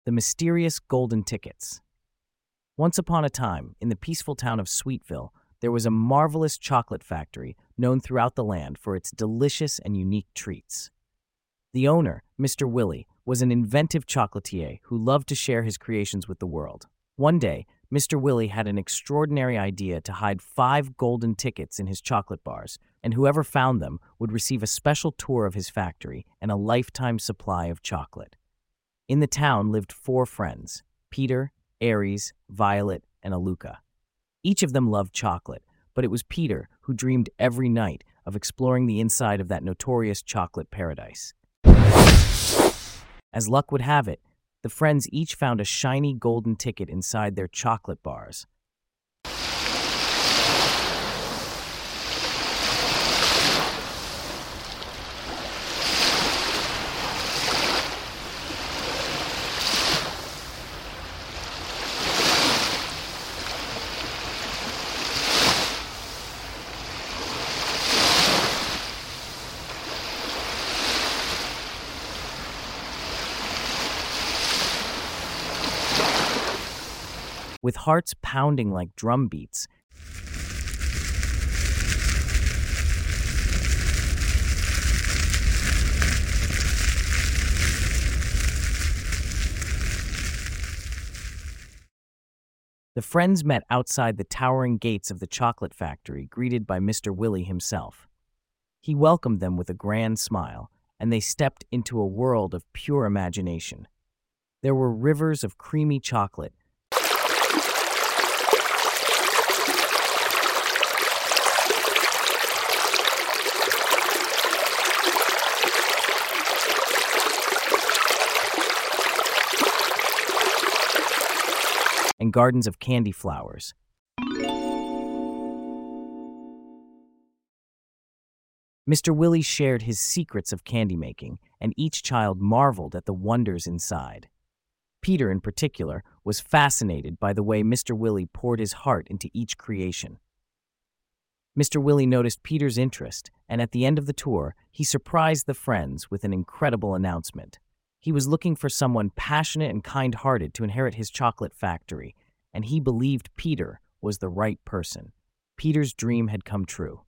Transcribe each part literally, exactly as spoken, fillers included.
The Mysterious Golden Tickets. Once upon a time, in the peaceful town of Sweetville, there was a marvelous chocolate factory known throughout the land for its delicious and unique treats. The owner, Mister Willie, was an inventive chocolatier who loved to share his creations with the world. One day, Mister Willie had an extraordinary idea to hide five golden tickets in his chocolate bars, and whoever found them would receive a special tour of his factory and a lifetime supply of chocolate. In the town lived four friends: Peter, Aries, Violet, and Aluka. Each of them loved chocolate, but it was Peter who dreamed every night of exploring the inside of that notorious chocolate paradise. As luck would have it, the friends each found a shiny golden ticket inside their chocolate bars. With hearts pounding like drum beats, the friends met outside the towering gates of the chocolate factory, greeted by Mister Willie himself. He welcomed them with a grand smile, and they stepped into a world of pure imagination. There were rivers of creamy chocolate, and gardens of candy flowers. Mister Willie shared his secrets of candy making, and each child marveled at the wonders inside. Peter, in particular, was fascinated by the way Mister Willie poured his heart into each creation. Mister Willie noticed Peter's interest, and at the end of the tour, he surprised the friends with an incredible announcement. He was looking for someone passionate and kind-hearted to inherit his chocolate factory, and he believed Peter was the right person. Peter's dream had come true.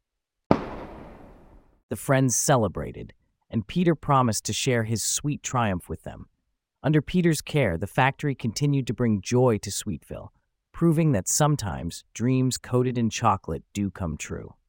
The friends celebrated, and Peter promised to share his sweet triumph with them. Under Peter's care, the factory continued to bring joy to Sweetville, proving that sometimes dreams coated in chocolate do come true.